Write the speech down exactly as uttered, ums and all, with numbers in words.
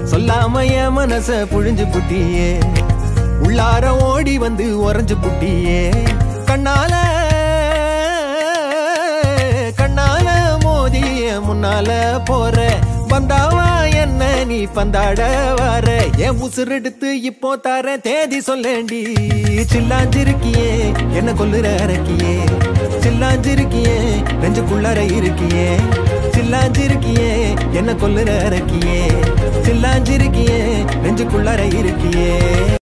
சொல்லாம என் மனச புழிஞ்சு புட்டியே, உள்ளார ஓடி வந்து உறைஞ்சு புட்டியே. கண்ணால கண்ணால மோதிய முன்னால போற, வந்தாவா என்ன நீ பந்தாட வர. என் உசுரெடுத்து இப்போ தர தேதி சொல்லேண்டி. சில்லாஞ்சிருக்கியே என்ன கொல்லுற அரக்கியே, சில்லாஞ்சிருக்கியே நெஞ்சுக்குள்ளற இருக்கியே. சில்லாஞ்சிருக்கியே என்ன கொல்லுற அரக்கியே, சில்லாஞ்சிருக்கியே நெஞ்சுக்குள்ளற இருக்கியே.